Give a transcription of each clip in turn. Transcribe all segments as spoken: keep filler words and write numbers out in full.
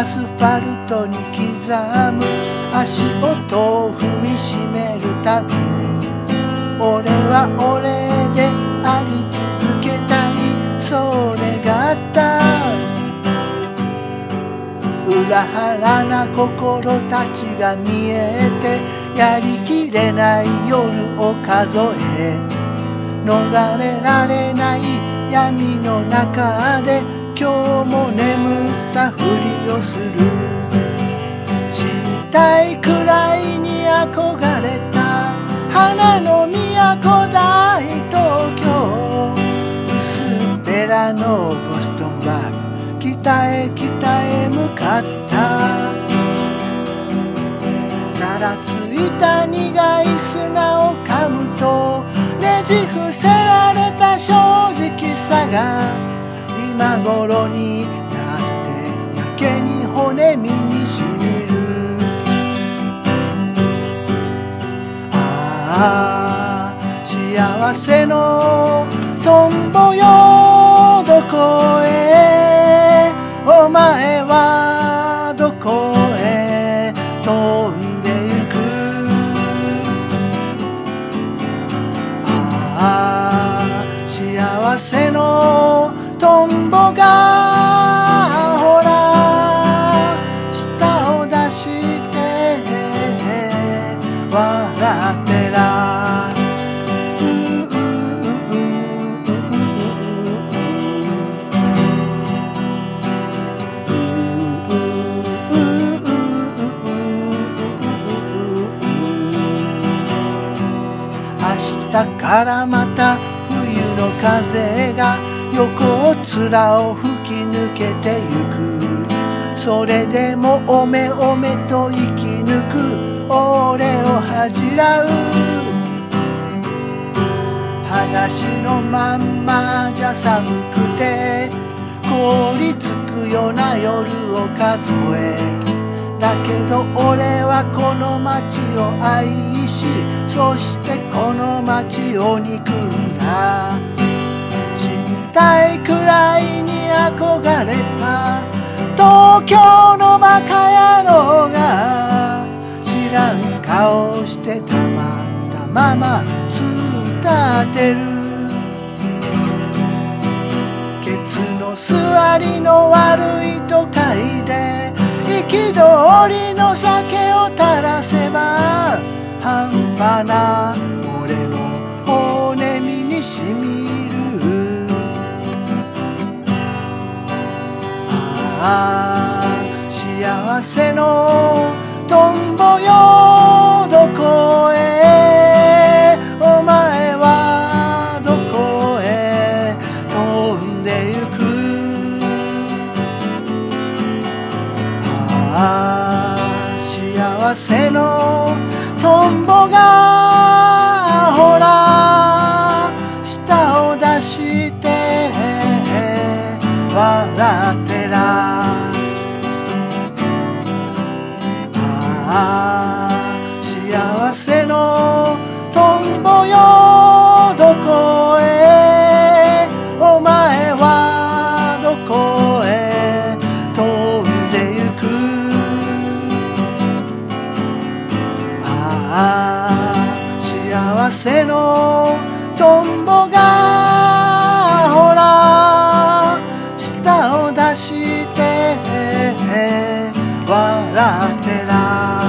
アスファルトに刻む足音を踏みしめるたびに、俺は俺であり続けたい、それがた裏腹な心たちが見えて、やりきれない夜を数え、逃れられない闇の中で今日も眠ったふりをする。死にたいくらいに憧れた花の都大東京、薄っぺらのボストンバーグ、北へ北へ向かった。ざらついた苦い砂を噛むとねじ伏せられた正直さが今頃になってやけに骨身にしみる。ああ幸せのトンボよどこへ、お前はどこへ飛んでゆく。ああ幸せのトンボがほら舌を出して笑ってら。明日からまた冬の風が横面を吹き抜けてゆく。それでもおめおめと生き抜く俺を恥じらう。裸足のまんまじゃ寒くて凍りつくような夜を数え、だけど俺はこの街を愛し、そしてこの街を憎んだ。死にたいくらいに憧れた東京のバカ野郎が知らん顔してたまったまま突っ立てる。ケツの座りの悪い都会で憤りの酒を垂らせば半端な俺の骨身にしみる。ああ幸せのトンボよどこへ、お前はどこへ飛んでゆく。ああ幸せのトンボがほら舌を出して笑ってら。ああ幸せのトンボよどこへ、お前はどこへ飛んでゆく。ああ幸せのトンボがほら舌を出して笑ってら。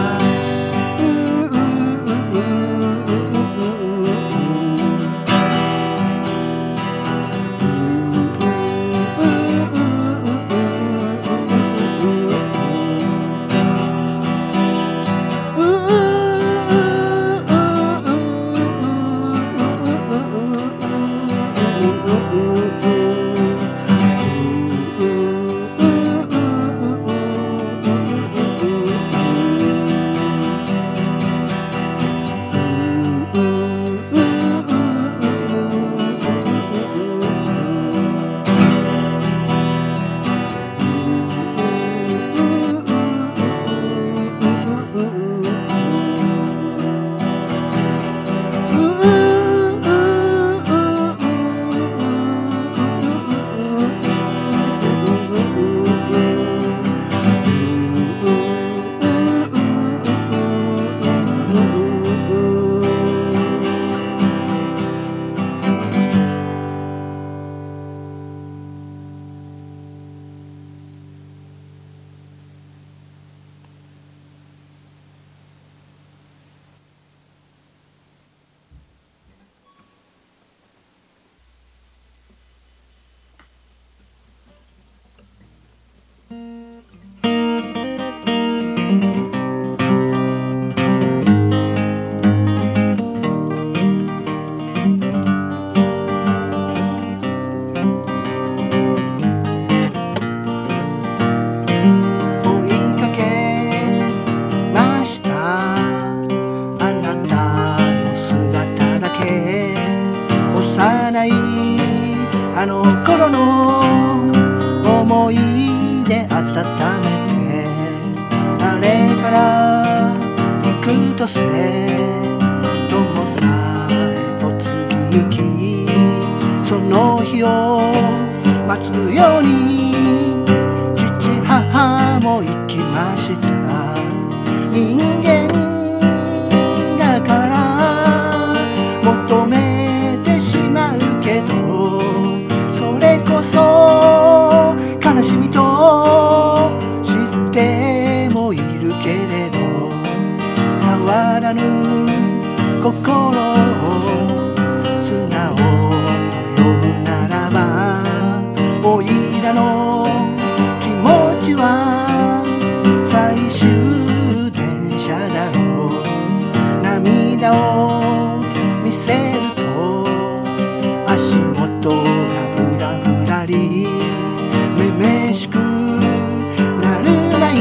あの頃の思い出温めて、あれから幾とせ友さえと次行き、その日を待つように父母も行きました。人間だから求めてしまうけど、それこそ悲しみと知ってもいるけれど、変わらぬ心を素直と呼ぶならば、おいらの気持ちは最終電車だろう。涙を見せると足元がふらふらり、めめしくなるまい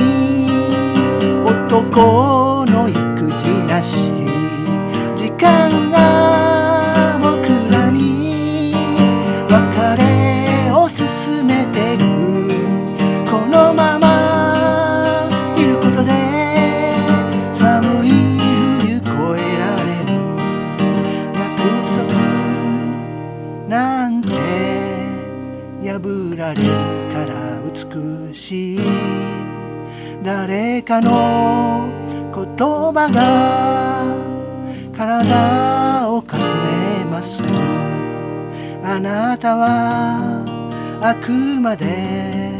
男の育児なし、時間が僕らに別れを勧めてる。このままいることで寒い冬越えられる。約束なんて破られるから美しい。誰かの言葉が体をかすめます。あなたはあくまで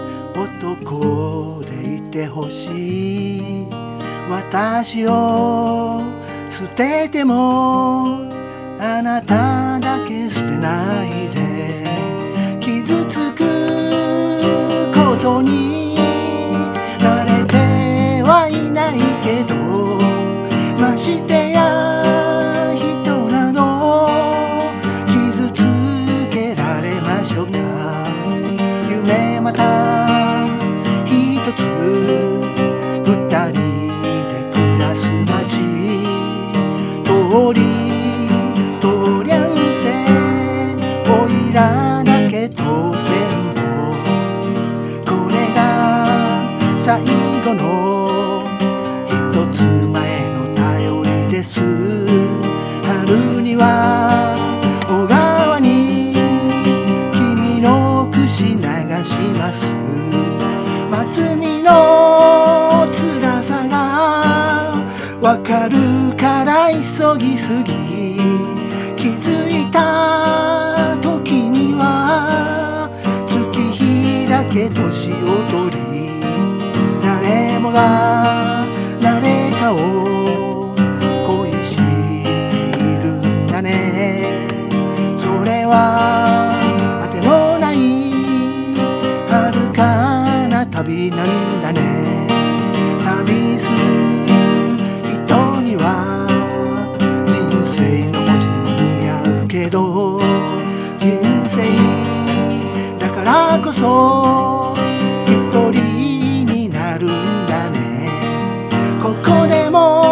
男でいてほしい。私を捨ててもあなただけ捨てないで。傷つくことに慣れてはいないけど、ましてや人など傷つけられましょうか。夢また一つ二人で暮らす街、通りとりゃんせおいらだけ当選簿、これが最後の一つ前の頼りです。春には小川に君の櫛流します。松見の辛さがわかるから急ぎすぎ、気づいた時には月日だけ年を取り、誰もが誰かを恋しているんだね。それはあてのない遥かな旅なんだね。旅する人には人生の文字も似合うけど、人生だからこそ一人になるんだね。ここでも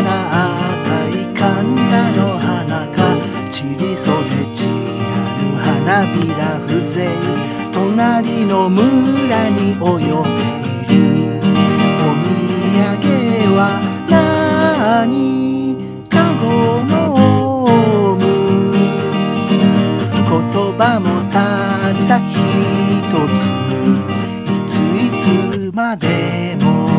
赤い神田の花か散りそれ散らぬ花びら風情隣の村にお嫁いるお土産は何かごのオウム言葉もたった一ついついつまでも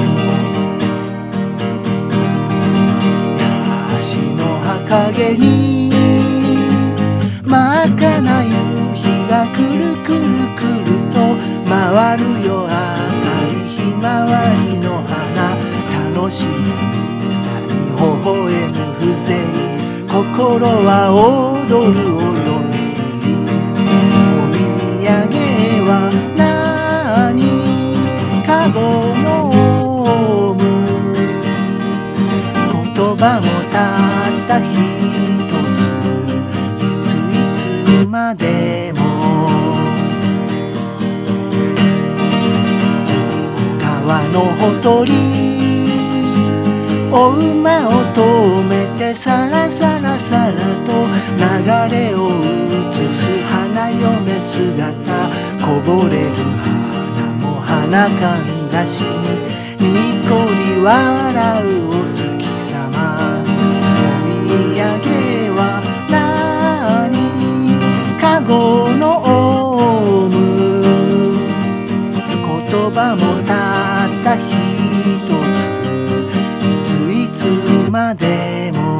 影に真っ赤な夕日がくるくるくると回るよ赤いひまわりの花楽しみ歌に微笑む風情心は踊るお嫁入りお土産は何かごのオウム言葉もたった一ついついつまでも川のほとりお馬を止めてさらさらさらと流れを映す花嫁姿こぼれる花も花かんざしににっこり笑うお月様お土産は何かごのオウム言葉もたった一ついついつまでも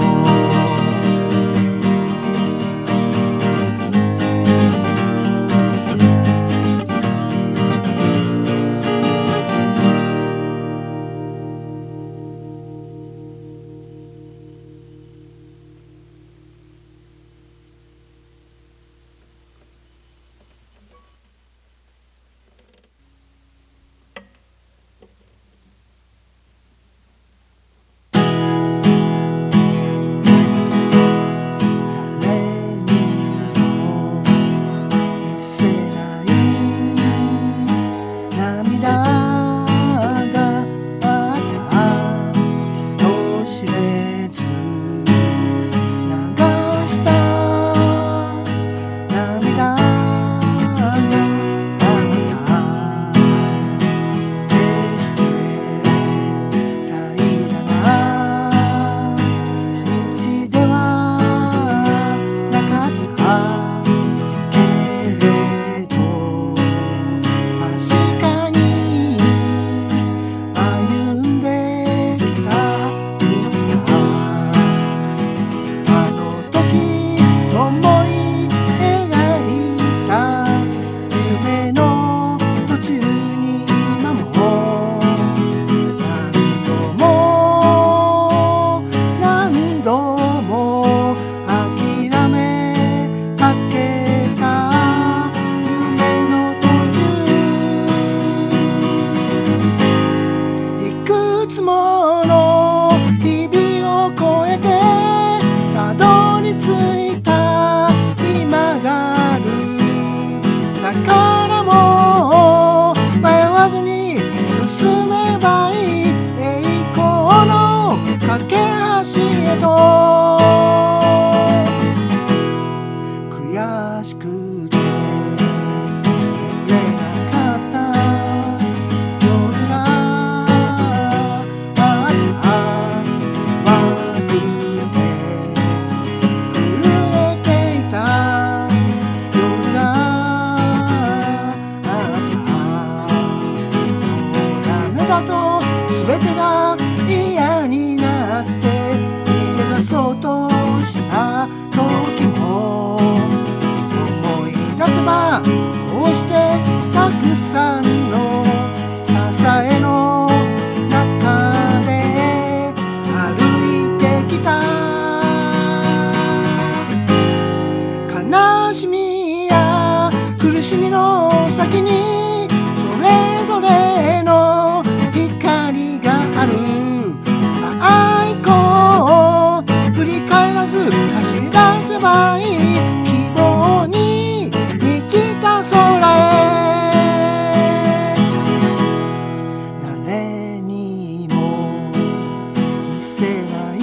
せない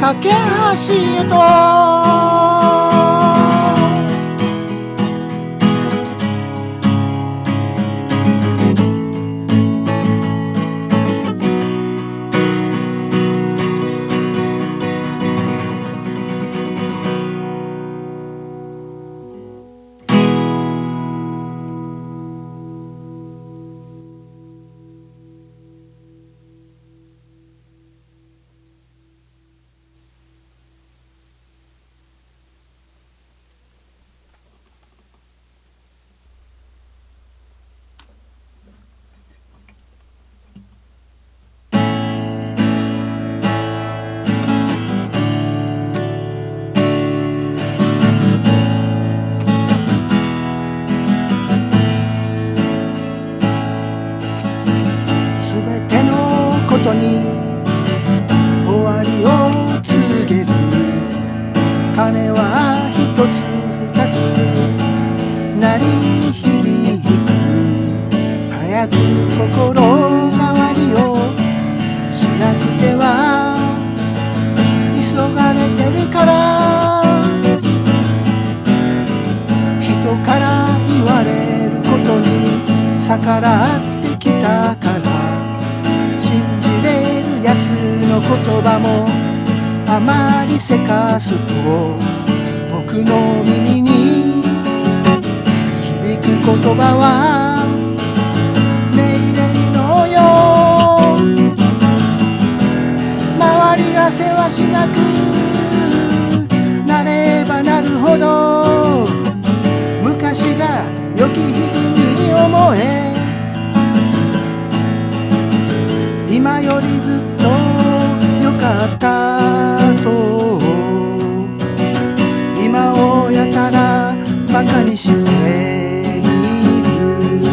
架け橋へとに終わりを告げる鐘は一つ二つ鳴り響く早く心変わりをしなくては急がれてるから人から言われることに逆らってきたからやつの言葉もあまりせかすと僕の耳に響く言葉は命令のよ周りがせわしなくなればなるほど昔が良き日々に思え今よりずっと良かったと今をやたらバカにしてみる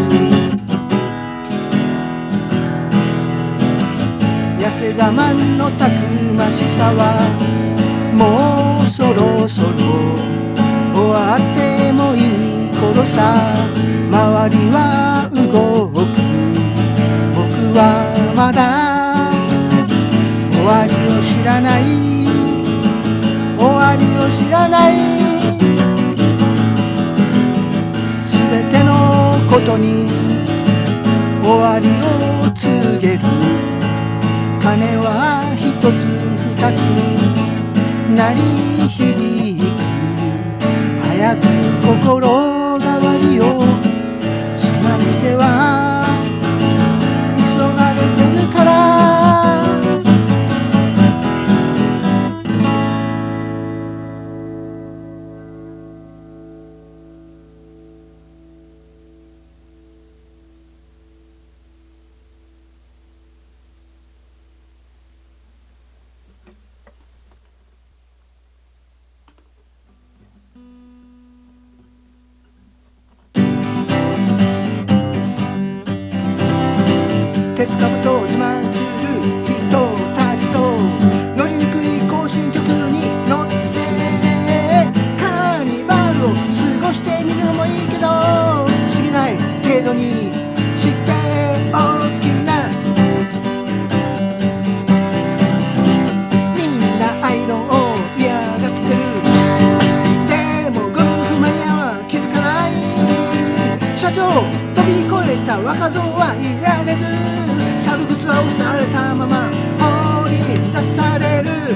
痩せ我慢のたくましさはもうそろそろ終わってもいい頃さ周りは動く僕はまだ終わりを知らない終わりを知らないすべてのことに終わりを告げる鐘は一つ二つ鳴り響く早く心変わりをしなくては鉄兜を自慢する人たちと乗りにくい行進曲に乗ってカーニバルを過ごしてみるのもいいけど過ぎない程度にしておきなみんなアイロンを嫌がってるでもゴルフマニアは気づかない社長飛び越えた若造はいられず猿靴は押されたまま放り出される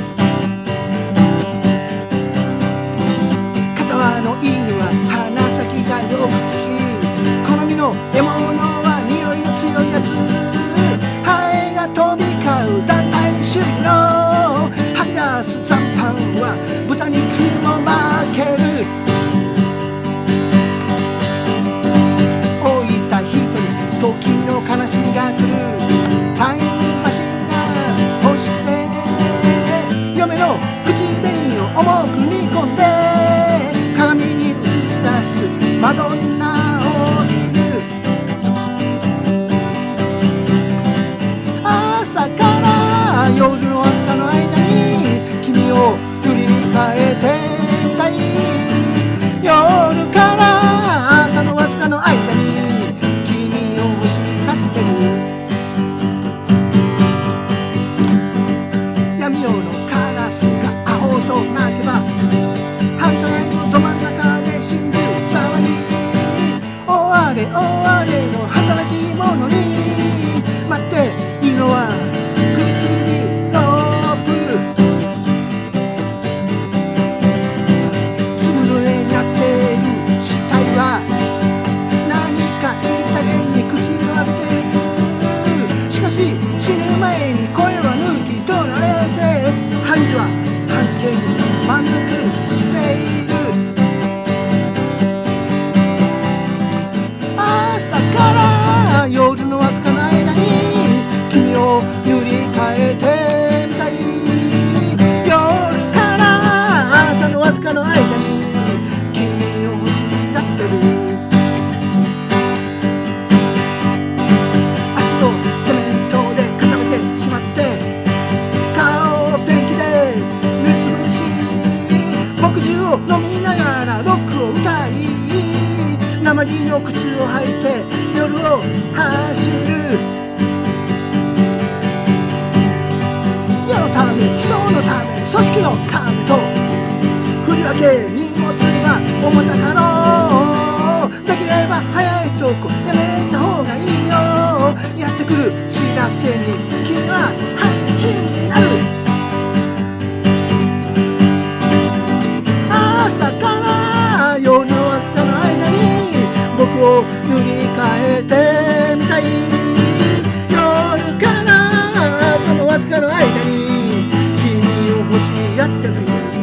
片輪の犬は鼻先がよく利き好みの獲物は匂いの強いやつハエが飛び交う団体主義の吐き出す残飯は豚肉も負ける老いた人に時の悲しみが来るタイムマシンが欲しくて嫁の口紅を重く煮込んで鏡に映し出すマドンナを見る朝から夜のわずかの間に君を振り返ってたい夜から朝のわずかの間に君を欲しがってる闇夜のカラスが木の靴を履いて夜を走る。世のため、人のため、組織のためと振り分け荷物は重たかろう。できれば早いとこやめた方がいいよ。やってくる知らせに君はハイチになる。朝から夜のわずかの間に僕を塗り替えてみたい。夜からそのわずかの間に君を欲しやってる。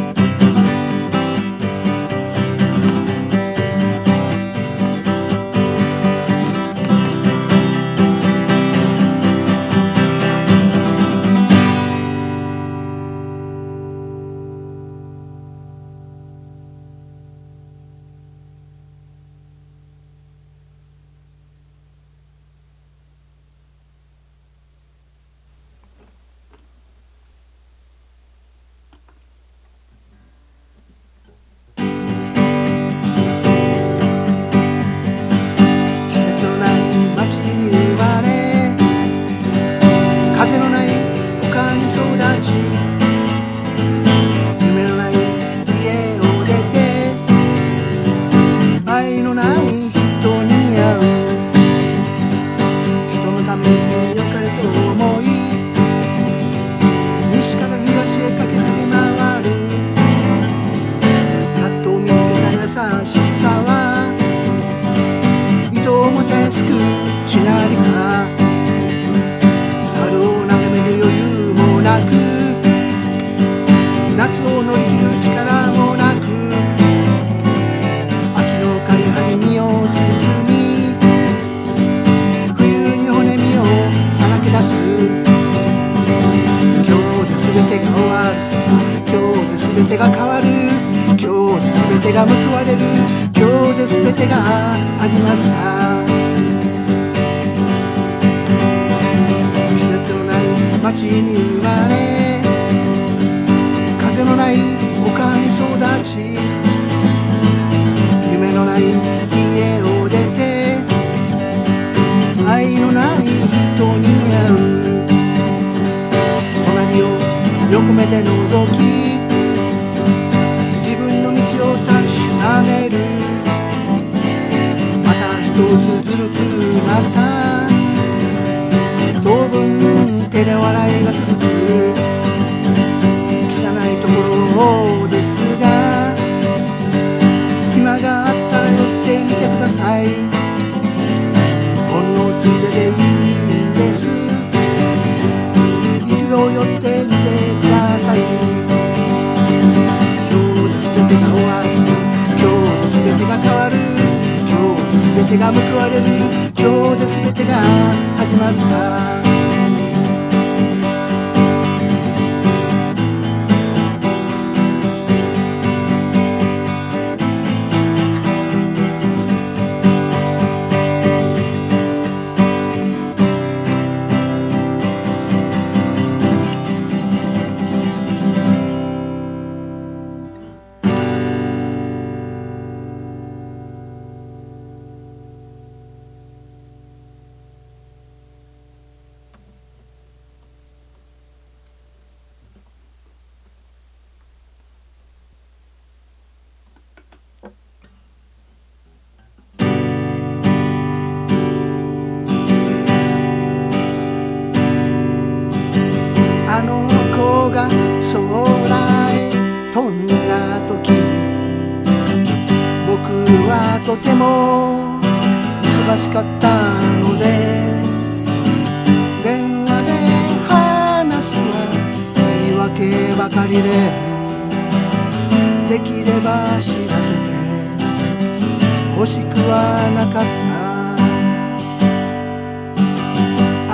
とても忙しかったので電話で話すは言い訳ばかりでできれば知らせて欲しくはなかった。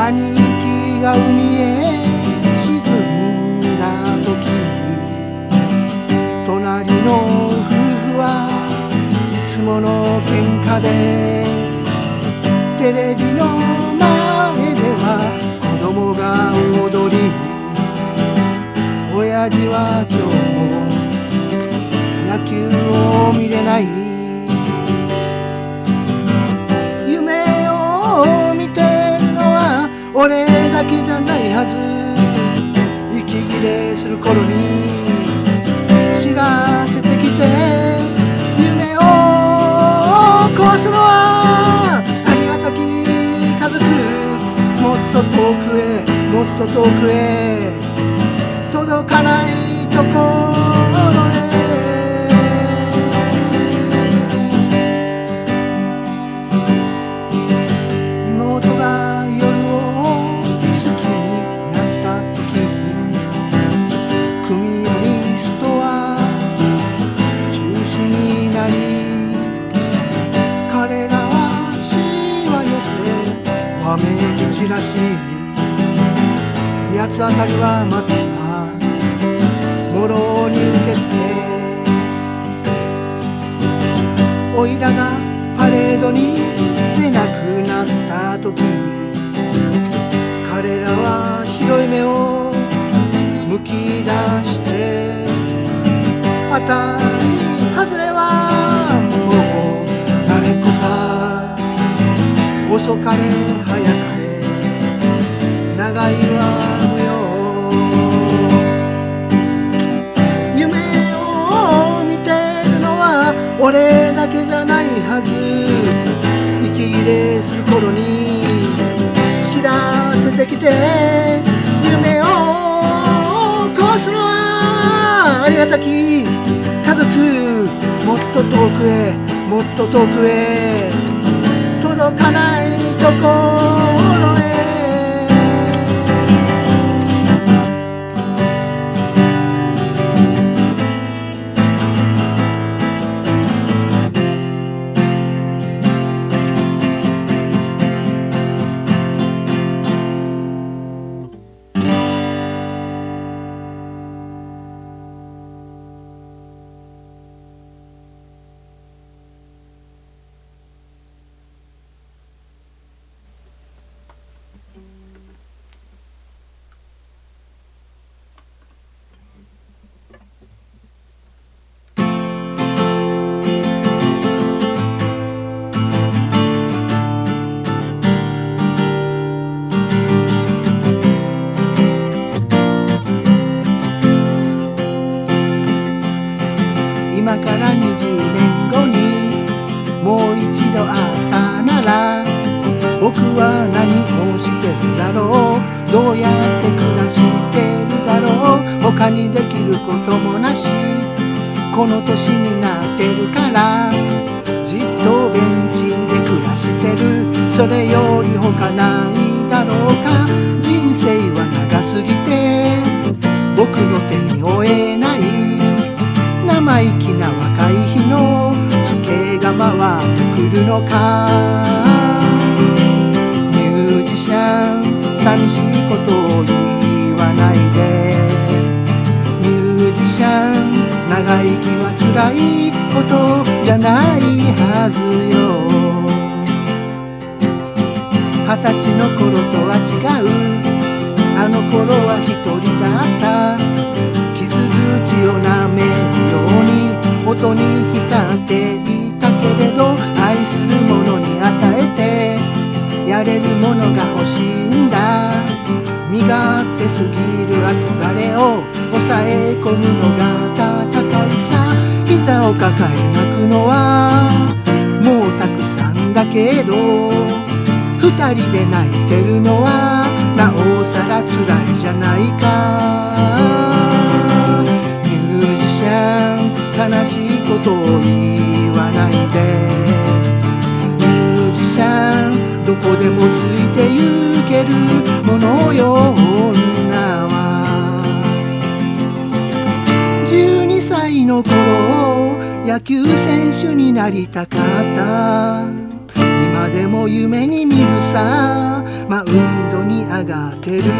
兄貴が海へ沈んだ時隣の夫婦はいつもの喧嘩でテレビの前では子供が踊り親父は今日も野球を見れない。 俺だけじゃないはず。息切れする頃に知らせてきて、夢を壊すのはありがたき家族。もっと遠くへもっと遠くへ届かないところへ。妹が夜を好きになった時、組合ストア中止になり、彼らはしわ寄せわめき散らし、八つ当たりはまたもろに受けて、おいらがパレードに出なくなった時、彼らは白い目をむき出して、当たり外れはもう慣れっこさ。遅かれ早かれ長いは無用。夢を見てるのは俺だけじゃないはず。息切れする頃に知らせてきて、夢を壊すのはありがたき家族。もっと遠くへもっと遠くへ届かないところへ。今からにじゅうねんごにもう一度会ったなら、僕は何をしてるだろう、どうやって暮らしてるだろう。他にできることもなし、この年になってるからじっとベンチで暮らしてる。それより他ないだろうか。人生は長すぎて僕の手に負えない、生意気な若い日の月が回ってくるのか。ミュージシャン寂しいことを言わないで。ミュージシャン長生きは辛いことじゃないはずよ。二十歳の頃とは違う、あの頃は一人だった。傷口を舐めるように音に浸っていたけれど、愛する者に与えてやれるものが欲しいんだ。身勝手すぎる憧れを抑え込むのが戦いさ。膝を抱え泣くのはもうたくさんだけど、二人で泣いてるのはなおさら辛いじゃないか。ミュージシャン悲しいことを言わないで。ミュージシャンどこでもついてゆけるものよ。女はじゅうにさいの頃野球選手になりたかった。今でも夢に見るさ、マウンドに上がってる。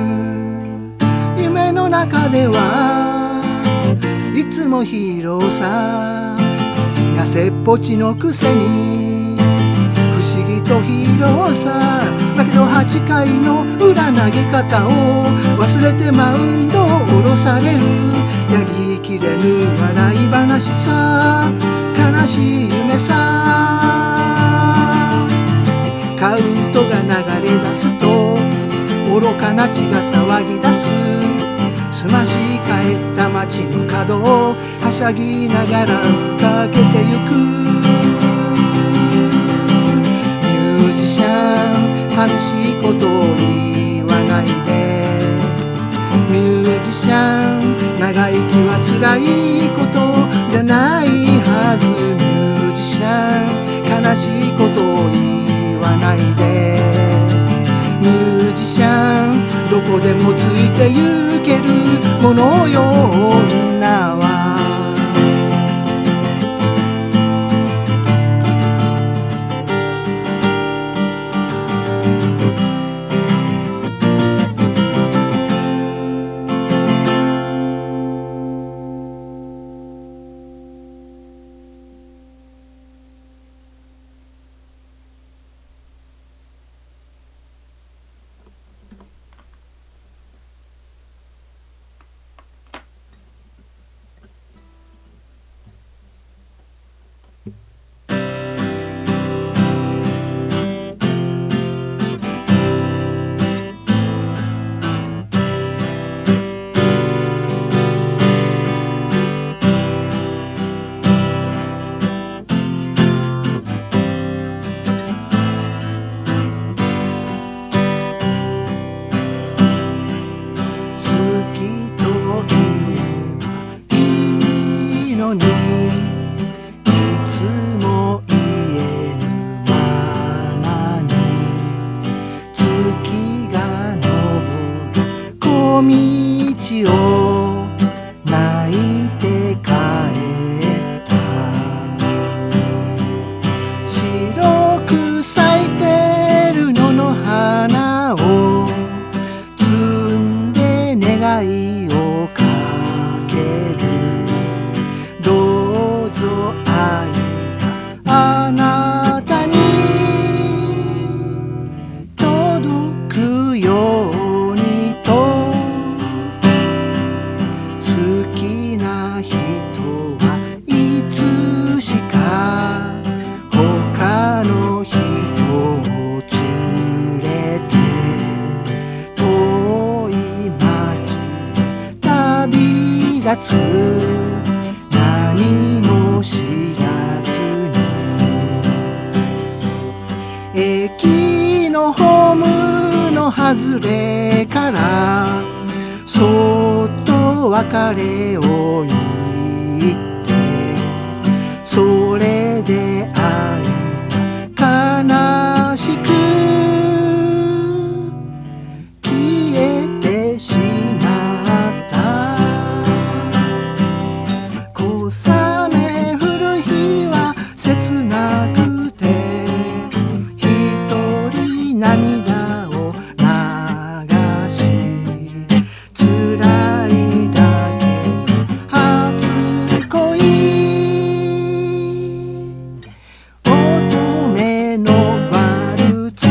夢の中ではいつもヒーローさ。痩せっぽちのくせに不思議とヒーローさ。だけどはちかいの裏投げ方を忘れてマウンドを降ろされる。やりきれぬ笑い話さ、悲しい夢さ。カウントが流れ出すと愚かな血が騒ぎ出す。すまし帰った街の角をはしゃぎながらかけてゆく。ミュージシャン、寂しいことを言わないで。ミュージシャン、長生きは辛いことじゃないはず。ミュージシャン、悲しいことを言わないで。ミュージシャン、どこでもついてゆけるものよ女は。何も知らずに駅のホームの外れからそっと別れを言ってそれで愛悲しく消えてしまった小雨降る日は切なくて一人涙を流し辛いだけの初恋乙女のワルツ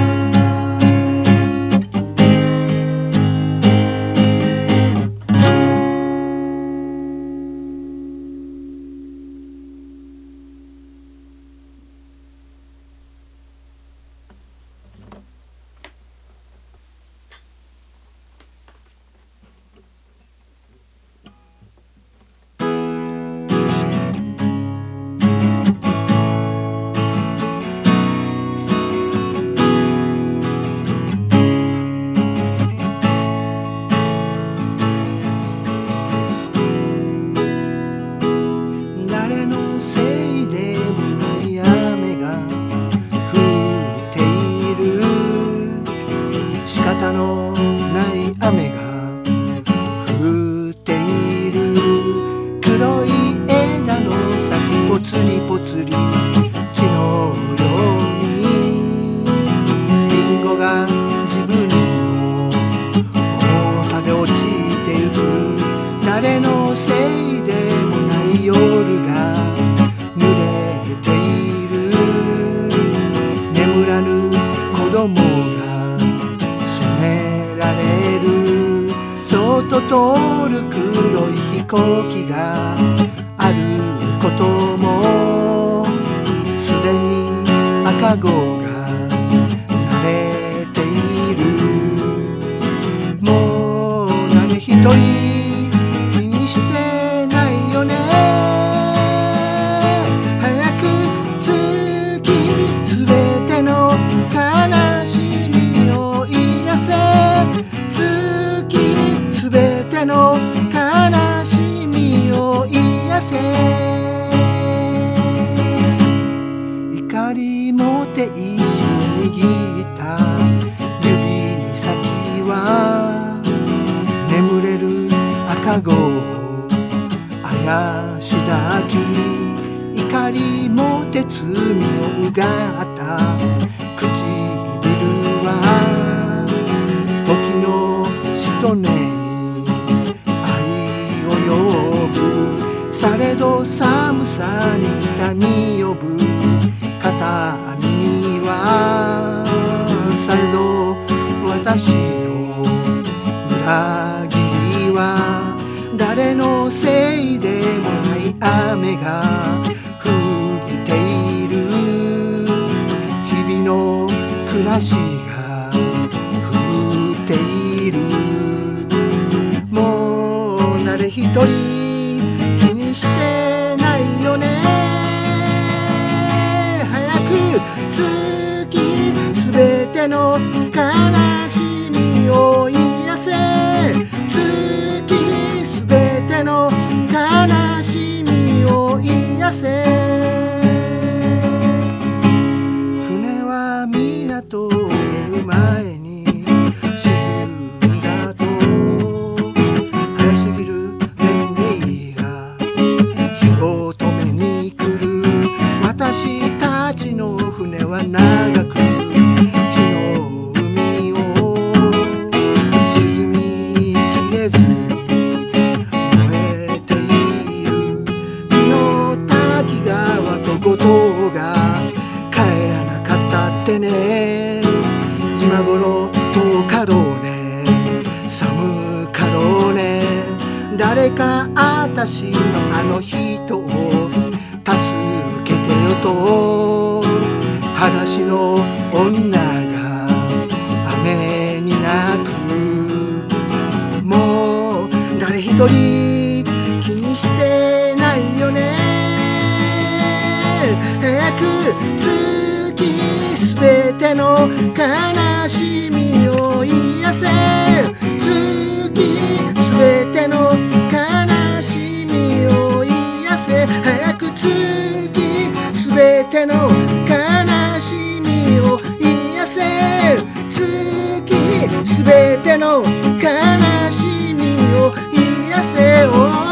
誰のせいでもない雨が降っている仕方のない雨が降っている黒い枝の先ぽつりぽつり血のようにリンゴが自分の重さで落ちてゆく誰のせいでもない夜が濡れている眠らぬ子供が責められるそっと通る黒い飛行機があることもすでに赤子が慣れているり気にしてないよね。早く月すべての悲しみを癒せ。月すべての悲しみを癒せ。怒りも手石を握った指先は眠れる赤子をあやし抱き、怒りも手摘みをうがった唇は時のしとねに愛を呼ぶ。されど寒さに痛み呼ぶ片身は、されど私の裏切りは誰のせいでもない雨が降っている。日々の暮らしが降っている。もう誰一人気にしてないよね。早く月すべての悲しみを癒せ。月すべての悲しみを癒せ。船は港を出る前に沈んだと、早すぎる年齢が火を止めに来る。私たちの船は長く火の海を沈みきれずに燃えている。昨日滝川と後藤が帰らなかったってね。今頃どうかろうね、寒かろうね。誰かあたしのあの人を助けてよと、裸足の女が雨に泣く。もう誰一人気にしてないよね。早く月すべての悲しみを癒せ。月すべての悲しみを癒せ。早く月すべての悲しみを癒せ。月すべての悲しみを癒せ。お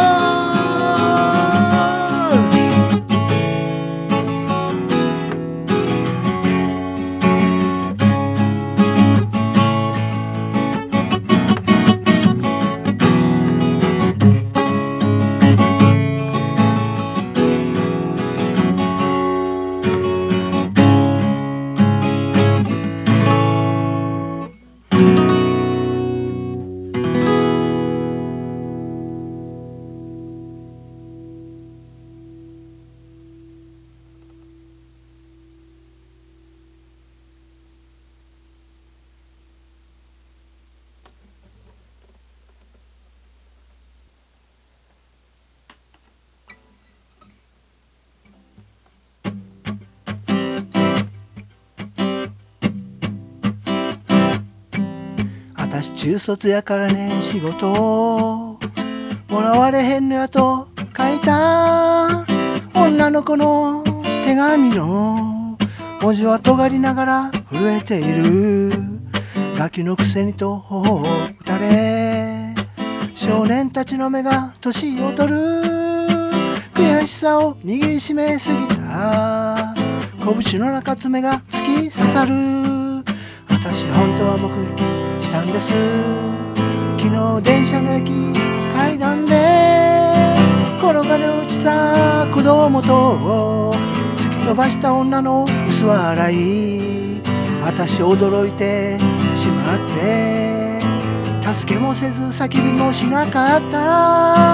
私中卒やからね、仕事もらわれへんのやと書いた女の子の手紙の文字は尖りながら震えている。ガキのくせにと頬を打たれ、少年たちの目が年を取る。悔しさを握りしめすぎた拳の中爪が突き刺さる。私本当は目撃したんです。昨日電車の駅階段で転がり落ちた子供と突き飛ばした女の薄笑い。私驚いてしまって助けもせず叫びもしなかった。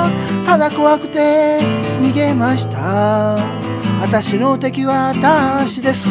ただ怖くて逃げました。私の敵は私です。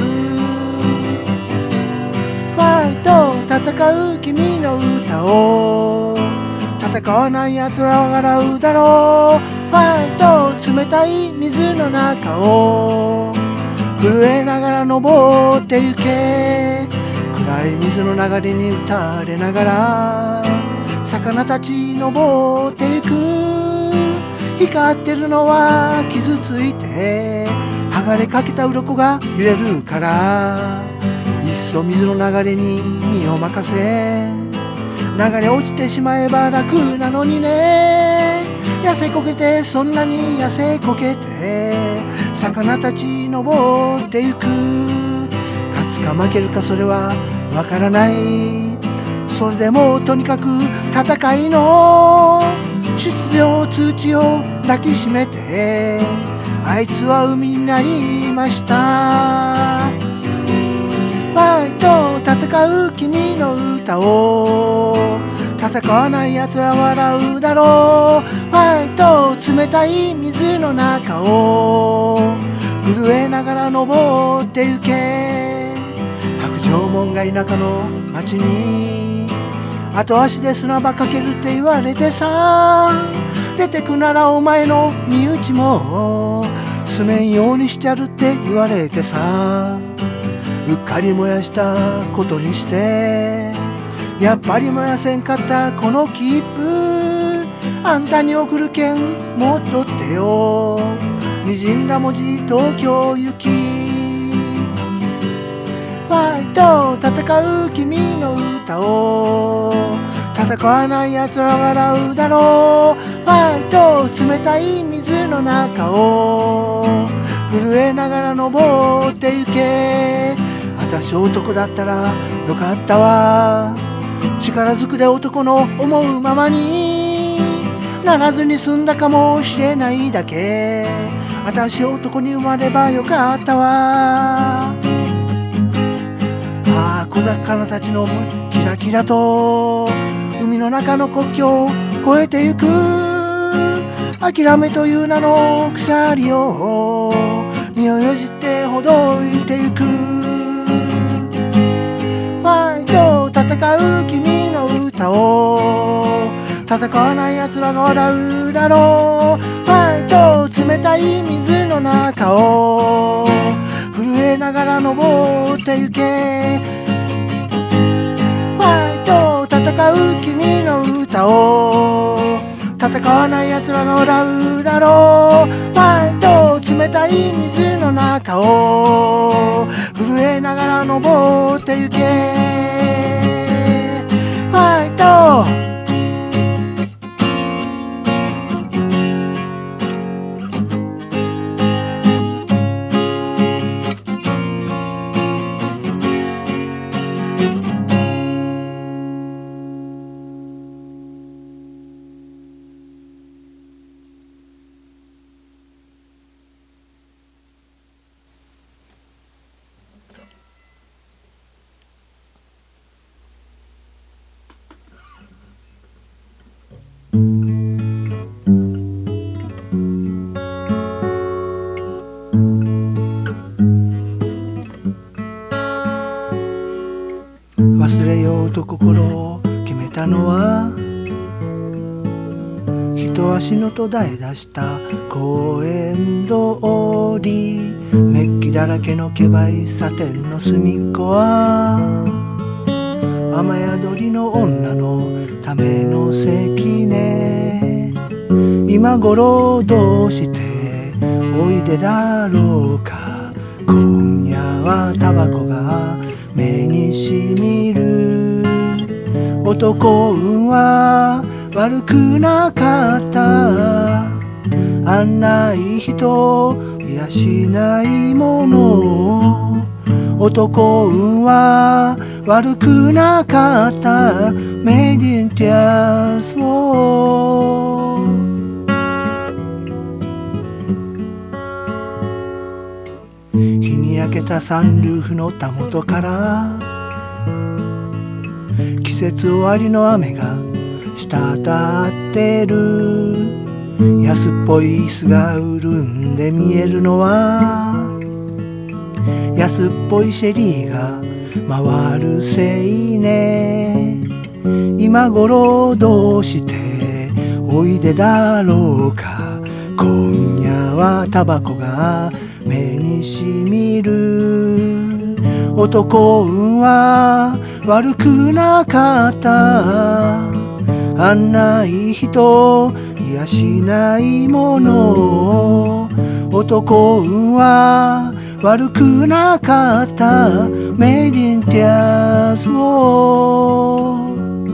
ファイト戦う君の歌を戦戦わない奴らは笑うだろう。ファイト、冷たい水の中を震えながら登ってゆけ。暗い水の流れに打たれながら魚たち登ってゆく。光ってるのは傷ついて剥がれかけた鱗が揺れるから、いっそ水の流れに身を任せ、流れ落ちてしまえば楽なのにね。痩せこけて、そんなに痩せこけて魚たち登ってゆく。勝つか負けるかそれはわからない。それでもとにかく戦いの出場通知を抱きしめて、あいつは海になりました。ファイト、戦う君の歌を戦わない奴ら笑うだろう。ファイト、冷たい水の中を震えながら登ってゆけ。白状門が田舎の町に後足で砂場かけるって言われてさ、出てくならお前の身内も住めんようにしてやるって言われてさ、うっかり燃やしたことにして、やっぱり燃やせんかったこの切符、あんたに送るけん持っとってよ。にじんだ文字東京行き。ファイト、戦う君の歌を戦わない奴ら笑うだろう。ファイト、冷たい水の中を震えながら登ってゆけ。私男だったらよかったわ。力ずくで男の思うままにならずに済んだかもしれないだけ。私男に生まればよかったわ。ああ、小魚たちのキラキラと海の中の国境を越えてゆく。諦めという名の鎖を身をよじってほどいてゆく。ファイト、戦う君の歌を戦わない奴らが笑うだろう。ファイト、冷たい水の中を震えながら登ってゆけ。ファイト、戦う君の歌を戦わない奴らが笑うだろう。ファイト、冷たい水の中を震えながら登ってゆけ。ファイト。忘れようと心を決めたのは、一足の途絶え出した公園通り、メッキだらけのケバイサテンの隅っこは雨宿りの女のための席ね。今頃どうしておいでだろうか。今夜はタバコが目にしみる。男運は悪くなかった。あんないい人いやしないもの。男運は悪くなかった。メイディンティアスを日に焼けたサンルーフのたもとから季節終わりの雨が滴ってる。安っぽい椅子が潤んで見えるのは安っぽいシェリーが回るせいね。今頃どうしておいでだろうか。今夜はタバコが目にしみる。男運は悪くなかった。あんないい人いやしないもの。男運は悪くなかった。メイディンティアーズを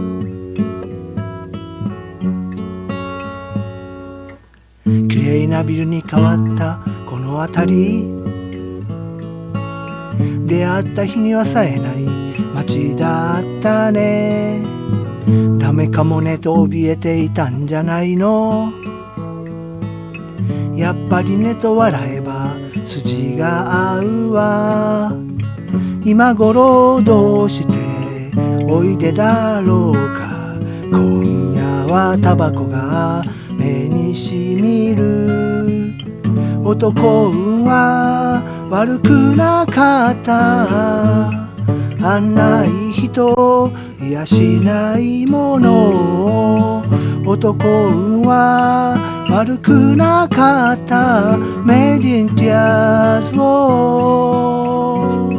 綺麗なビルに変わったこの辺り。出会った日には冴えない街だったね。ダメかもねと怯えていたんじゃないの。やっぱりねと笑えば筋が合うわ。今頃どうしておいでだろうか。今夜はタバコが目にしみる。男運は悪くなかった。あんないい人いやしないもの。男運は悪くなかった。メイディンティアーズを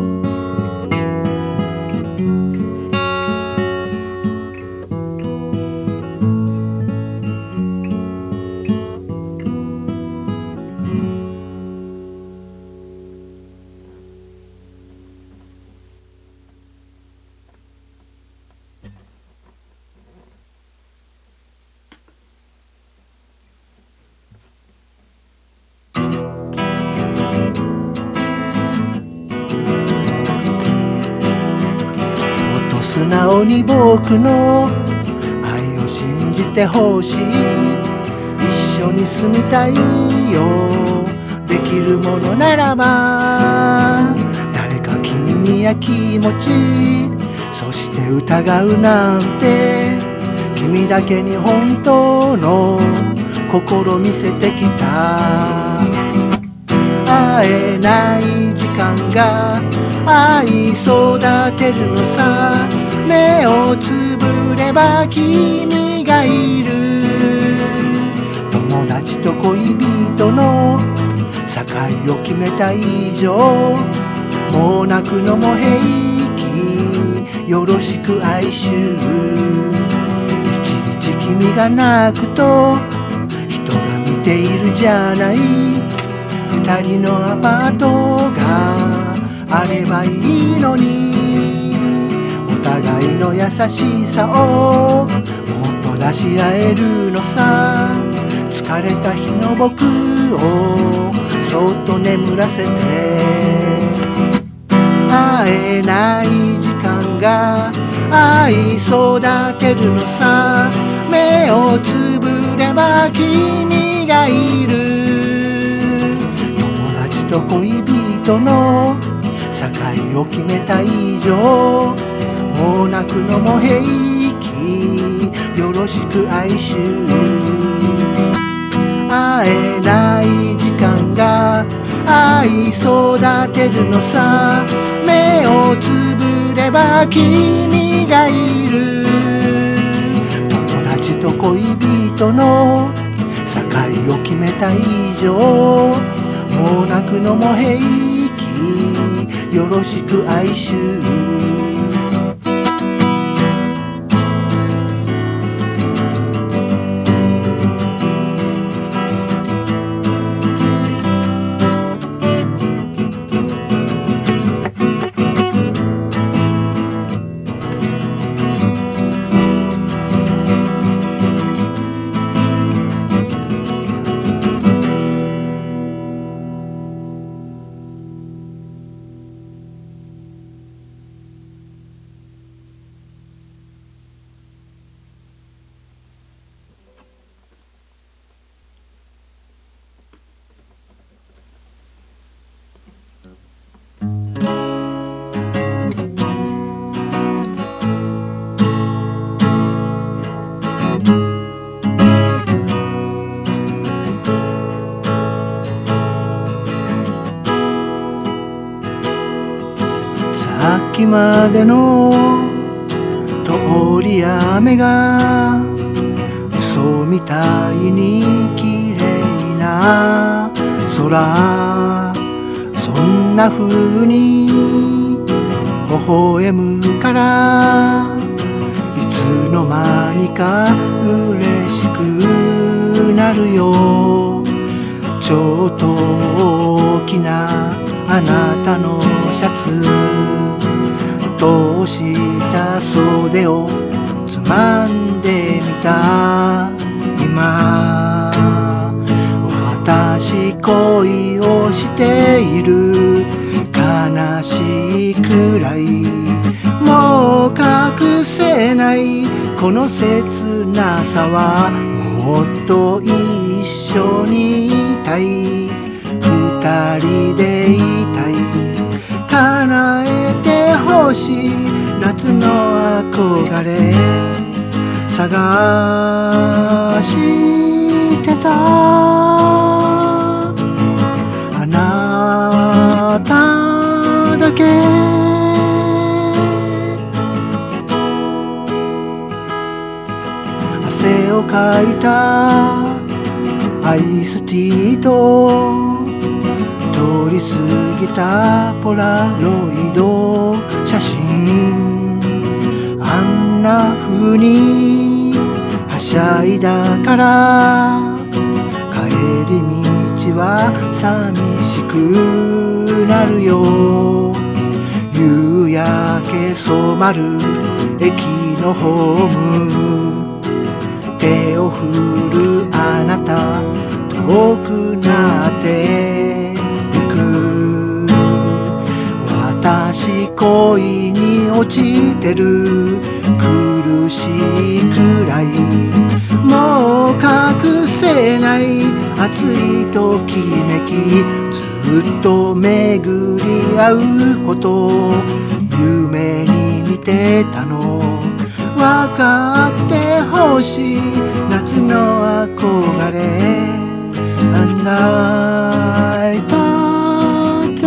素直に僕の愛を信じてほしい。一緒に住みたいよ。できるものならば誰か君にやきもちそして疑うなんて。君だけに本当の心見せてきた。会えない時間が愛育てるのさ。目をつぶれば君がいる。友達と恋人の境を決めた以上もう泣くのも平気。よろしく哀愁。いちいち君が泣くと人が見ているじゃない。二人のアパートがあればいいのに。お互いの優しさをもっと出し合えるのさ。疲れた日の僕をそっと眠らせて。会えない時間が愛育てるのさ。目をつぶれば君がいる。友達と恋人の境を決めた以上もう泣くのも平気。よろしく哀愁。会えない時間が愛育てるのさ。目をつぶれば君がいる。友達と恋人の境を決めた以上もう泣くのも平気。よろしく哀愁。さっきまでの通り雨が嘘みたいに綺麗な空、そんな風に微笑むからいつの間にか嬉しくなるよ。ちょっと大きなあなたのシャツ、通した袖をつまんでみた。今私恋をしている、悲しいくらいもう隠せないこの切なさは、もっと一緒にいたい、二人でいたい、叶えてほしい夏の憧れ探してた。あなただけ汗をかいたアイスティーと通り過ぎたポラロイド写真、あんな風にはしゃいだから帰り道は寂しくなるよ。夕焼け染まる駅のホーム、手を振るあなた遠くなってゆく。私恋に落ちてる、苦しいくらいもう隠せない熱いときめき、ずっと巡り合うこと夢に見てたの。分かってほしい夏の憧れ、 And I thought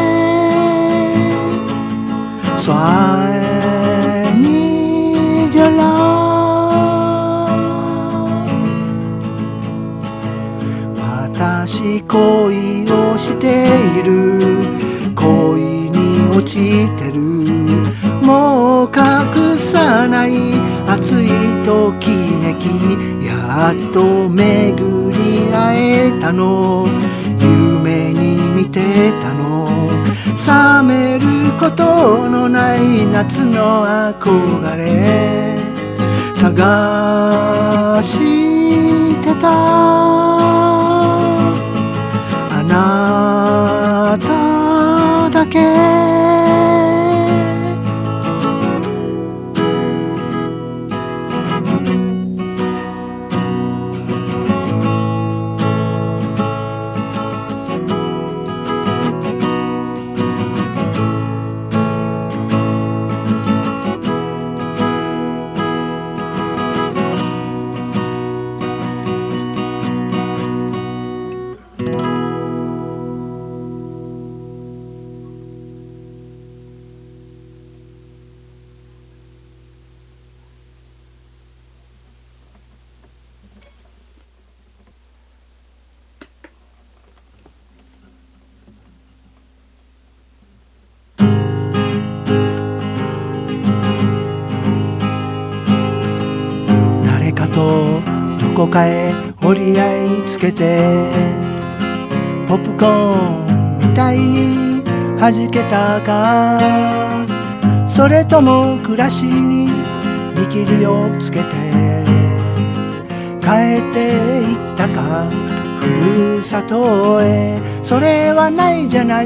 so I need your love。 私恋をしている、恋に落ちてる、もう隠さない熱いときめき、やっと巡り会えたの、夢に見てたの、冷めることのない夏の憧れ探してた。あなただけとどこかへ折り合いつけて、ポップコーンみたいに弾けたか、それとも暮らしに見切りをつけて帰っていったか、ふるさとへ。それはないじゃない、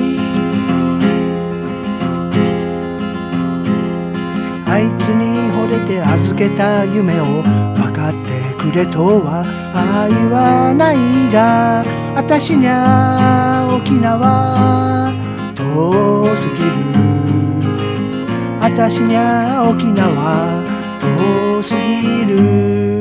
あいつに惚れて預けた夢を分かってくれとはあ言わないが、あたしにゃ沖縄遠すぎる、あたしにゃ沖縄遠すぎる。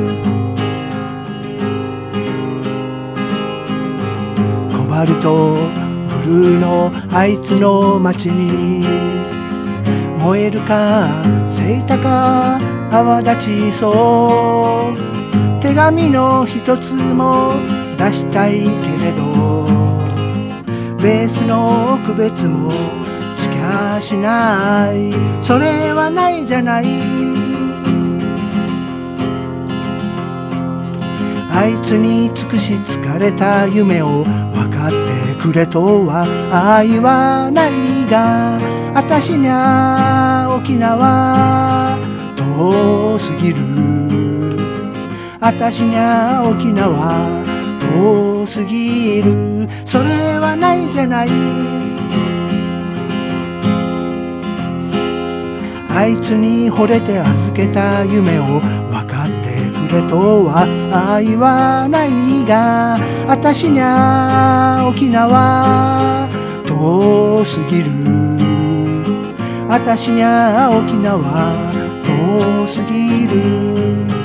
コバルトブルーのあいつの街に燃えるかせいたか泡立ちそう、手手紙の一つも出したいけれど、ベースの区別もつきゃしない。それはないじゃない。あいつに尽くし疲れた夢を分かってくれとはあ言わないが、あたしにゃ沖縄遠すぎる。あたしにゃ沖縄遠すぎる。それはないじゃない。あいつに惚れて預けた夢を分かってくれとはあ言わないが、あたしにゃ沖縄遠すぎる。あたしにゃ沖縄遠すぎる。